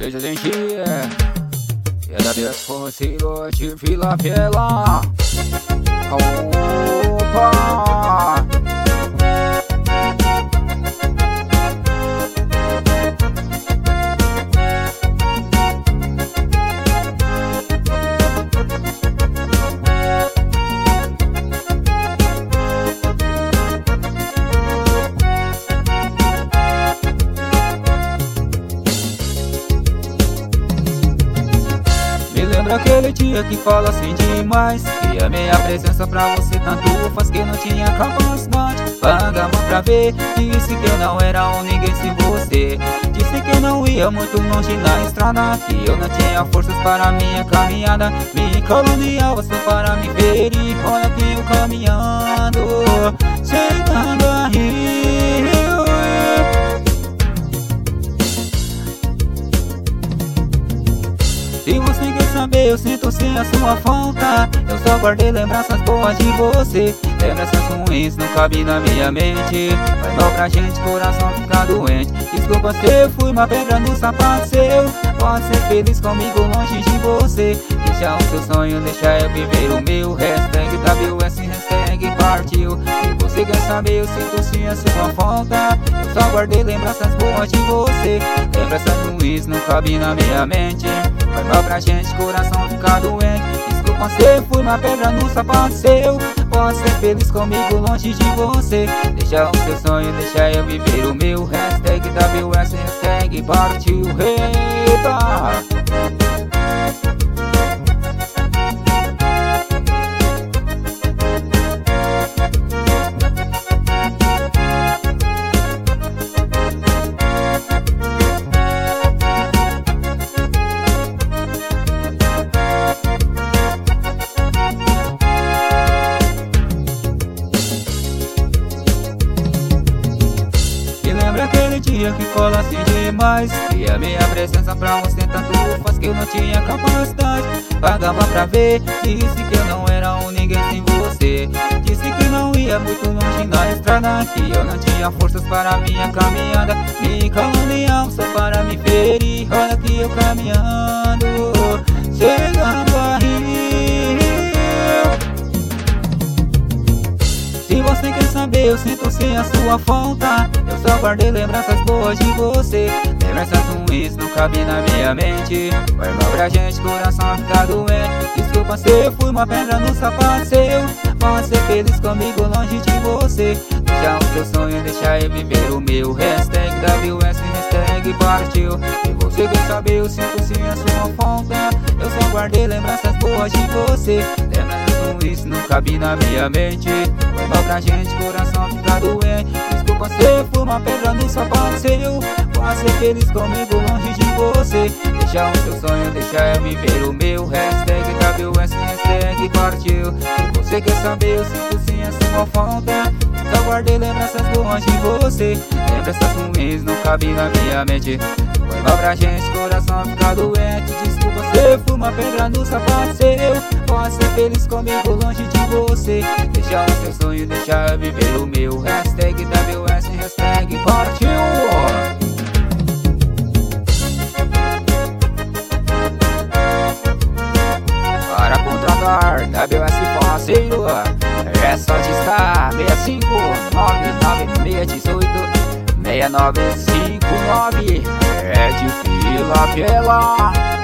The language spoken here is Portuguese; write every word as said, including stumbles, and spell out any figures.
cerveja de encher. E da vez fosse de Vila Bela. Opa! Lembra aquele dia que fala assim demais, que a minha presença pra você tanto faz que não tinha capacidade. Pagava pra ver, disse que eu não era um ninguém sem você. Disse que eu não ia muito longe na estrada, que eu não tinha forças para minha caminhada. Me caluniava só para me ver e olha que eu caminhando, chegando a rir. Se você quer saber, eu sinto sim a sua falta. Eu só guardei lembranças boas de você. Lembranças ruins não cabem na minha mente. Faz mal pra gente, coração fica doente. Desculpa se eu fui uma pedra no sapato seu. Pode ser feliz comigo longe de você. Deixa o seu sonho, deixa eu viver o meu. Hashtag W S, hashtag partiu. Se você quer saber, eu sinto sim a sua falta. Eu só guardei lembranças boas de você. Lembranças ruins não cabem na minha mente. Faz mal pra gente, coração fica doente. Desculpa se eu fui uma pedra no sapato seu. Pode ser feliz comigo longe de você. Deixa o seu sonho, deixa eu viver o meu. Hashtag W S, hashtag partiu. Eita! Lembra aquele dia que fala assim demais, que a minha presença pra você tanto faz que eu não tinha capacidade. Pagava pra ver, disse que eu não era um ninguém sem você. Disse que não ia muito longe na estrada, que eu não tinha forças para minha caminhada. Me caluniava só para me ferir, olha que eu caminhando, chegando a rir. Se você quer saber, eu sinto sim a sua falta. Eu só guardei lembranças boas de você. Lembranças ruins não cabem na minha mente. Foi mal pra gente, coração fica doente. Desculpa se eu fui uma pedra no sapato seu. Pode ser feliz comigo longe de você. Deixa o seu sonho, deixa eu viver o meu. Hashtag W S, hashtag partiu. Se você quer saber, eu sinto sim a sua falta. Eu só guardei lembranças boas de você. Lembranças ruins não cabem na minha mente. Foi mal pra gente, coração fica doente. Desculpa se eu fui uma pedra no sapato seu. Pode ser feliz comigo longe de você. Deixa o seu sonho, deixa eu viver o meu. Hashtag W S, hashtag partiu. Se você quer saber, eu sinto sim a sua falta. Só guardei lembranças boas de você. Lembranças ruins não cabem na minha mente. Foi mal pra gente, coração fica doente. Desculpa se eu fui uma pedra no sapato seu. Pode ser feliz comigo longe de você. Deixa o seu sonho, deixa eu viver o meu. Hashtag W S, hashtag partiu. Para contratar W S parceiro, é só discar seis cinco nove nove seis oito seis nove cinco nove. É de Vila Bela.